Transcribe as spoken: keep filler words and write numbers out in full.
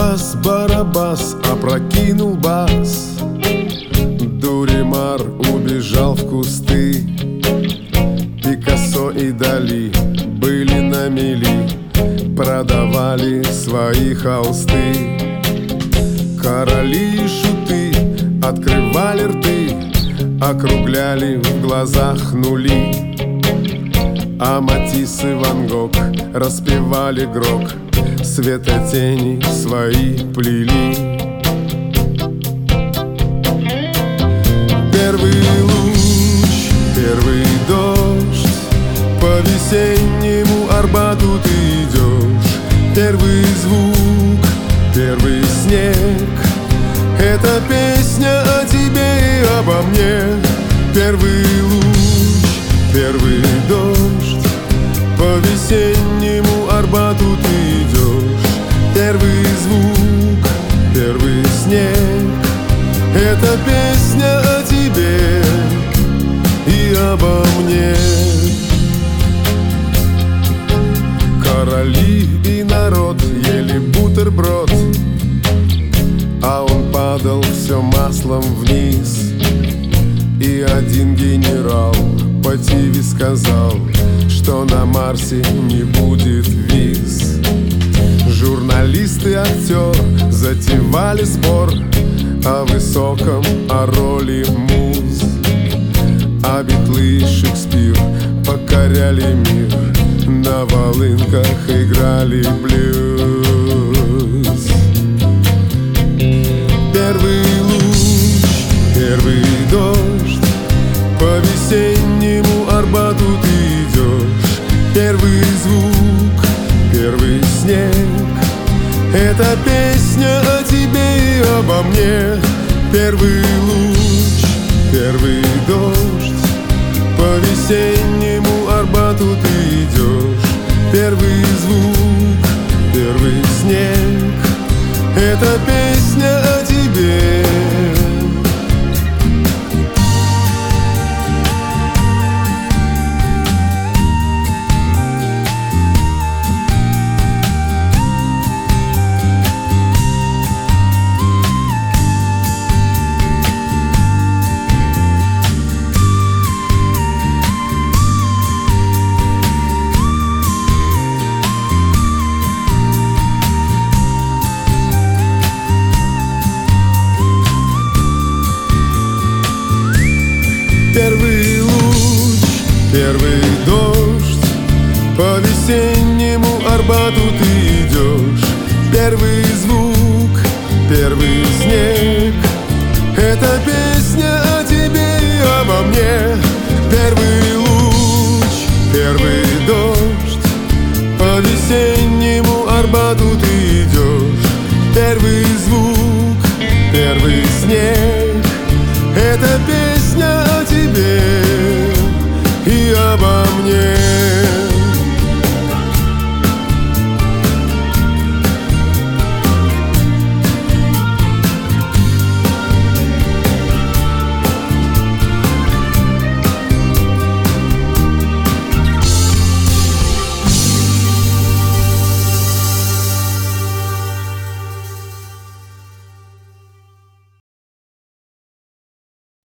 Барабас, барабас, опрокинул бас. Дуримар убежал в кусты. Пикассо и Дали были на мели, продавали свои холсты. Короли и шуты открывали рты, округляли в глазах нули. А Матисс и Ван Гог распевали грок, светотени свои плели. Первый луч, первый дождь, по весеннему Арбату ты идешь. Первый звук, первый снег, это песня о тебе и обо мне. Первый луч, первый дождь, по весеннему Арбату ты идешь. Первый звук, первый снег, это песня о тебе и обо мне. Короли и народ ели бутерброд, а он падал все маслом вниз. И один генерал по ТВ сказал, что на Марсе не будет виз. Журналист и актер затевали спор о высоком, о роли муз. А Битлы и Шекспир покоряли мир, на волынках играли блюз. Первый луч, первый дождь, по весеннему Арбату ты идешь. Первый звук, первый снег, это песня о тебе и обо мне. Первый луч, первый дождь, по весеннему Арбату ты идешь. Первый звук, первый снег, это песня о тебе. Первый луч, первый дождь, по весеннему Арбату ты идешь. Первый